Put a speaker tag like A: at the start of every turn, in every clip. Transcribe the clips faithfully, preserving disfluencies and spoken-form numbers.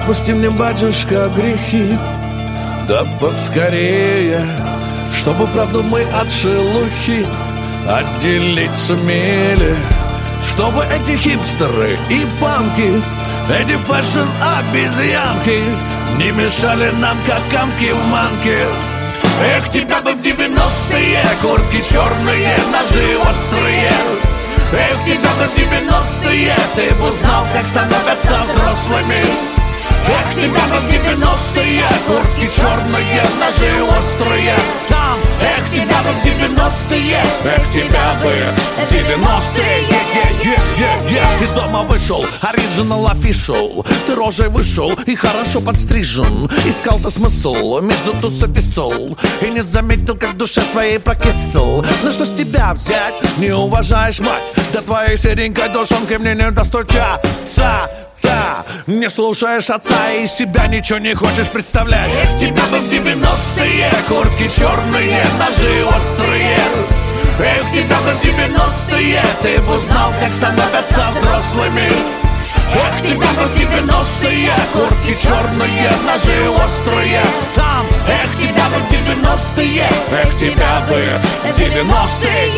A: Отпусти мне, батюшка, грехи, да поскорее, чтобы правду мы от шелухи отделить сумели, чтобы эти хипстеры и панки, эти фэшн-обезьянки не мешали нам, как комки в манке. Эх, тебя бы в девяностые, куртки черные, ножи острые. Эх, тебя бы в девяностые, ты бы узнал, как становятся взрослыми. Эх, тебя бы в девяностые, куртки черные, ножи острые. Там, эх, тебя бы в девяностые, эх, тебя бы в девяностые. Из дома вышел, оригинал official. Ты рожей вышел и хорошо подстрижен. Искал-то смысл между туз и писал, и не заметил, как в душе своей прокисл. Ну что с тебя взять, не уважаешь мать, да твоей серенькой душонкой мне не достучаться. Не слушаешь отца и себя ничего не хочешь представлять. Эх, тебя бы в девяностые, куртки черные, ножи острые. Эх, тебя бы в девяностые, ты бы узнал, как становятся взрослыми. Эх, тебя бы в девяностые, куртки черные, ножи острые. Там, эх, тебя бы в девяностые, эх, тебя бы в девяностые.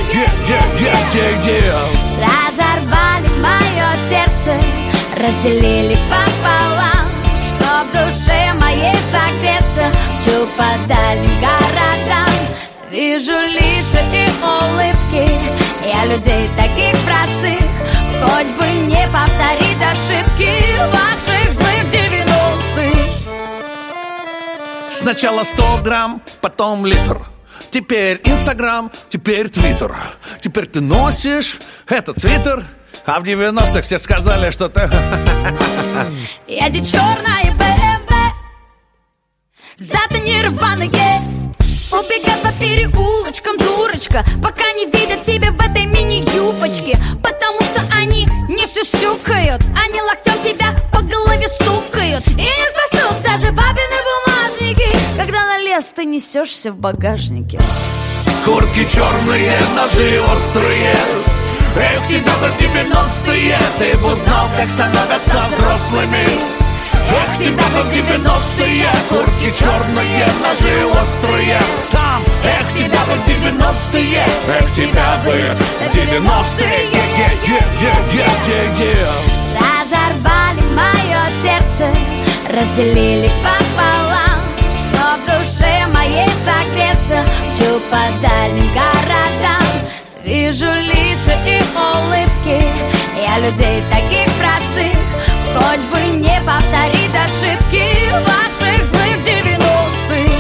B: Разорвали мое сердце, разделили пополам, чтоб в душе моей согреться. Чу по дальним городам. Вижу лица и улыбки, я людей таких простых, хоть бы не повторить ошибки ваших злых девяностых.
A: Сначала сто грамм, потом литр. Теперь Инстаграм, теперь Твиттер. Теперь ты носишь этот свитер, а в девяностых все сказали, что ты...
B: Едет черная бэ эм вэ, затонированные, убегай по переулочкам, дурочка, пока не видят тебя в этой мини-юбочке. Потому что они не сюсюкают, они локтем тебя по голове стукают. И не спасут даже папины бумажники, когда на лес ты несешься в багажнике.
A: Куртки черные, ножи острые. Эх, тебя бы в девяностые, ты бы узнал, как становятся взрослыми. Эх, тебя бы в девяностые, куртки черные, ножи острые. Там, эх, тебя бы в девяностые, эх, тебя бы в девяностые.
B: Разорвали мое сердце, разделили пополам, чтоб в душе моей согреться. Чу по дальним городам. Вижу лица и улыбки, я людей таких простых, хоть бы не повторить ошибки ваших злых девяностых.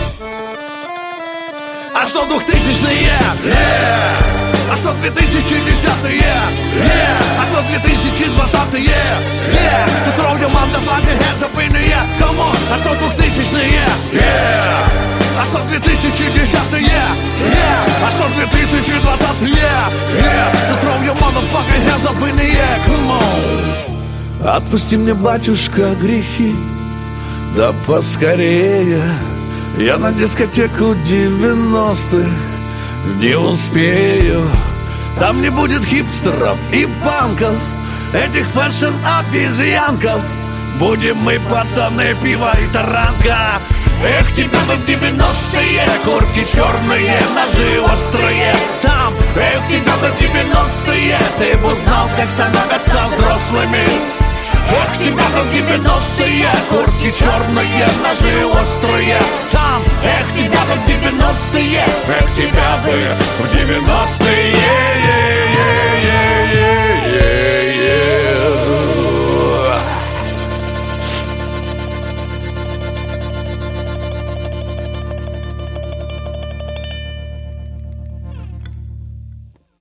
A: А что двухтысячные? Yeah! А что две тысячи десятые? Yeah! А что две тысячи двадцатые? Yeah! To throw your motherfucking hands up in the air, come on! А что двухтысячные? Yeah! А что две тысячи десятые? Yeah! А что две тысячи двадцатые? Yeah! To throw your motherfucking hands up in the air, come on! Отпусти мне, батюшка, грехи, да поскорее. Я на дискотеку девяностых не успею. Там не будет хипстеров и панков, этих фэшн-обезьянков. Будем мы, пацаны, пиво и таранка. Эх, тебя бы в девяностые, куртки черные, ножи острые. Там, эх, тебя бы в девяностые, ты бы узнал, как становятся взрослыми. Эх, тебя бы в девяностые, куртки черные, ножи острые. Там, эх, тебя бы в девяностые, эх, тебя бы в девяностые.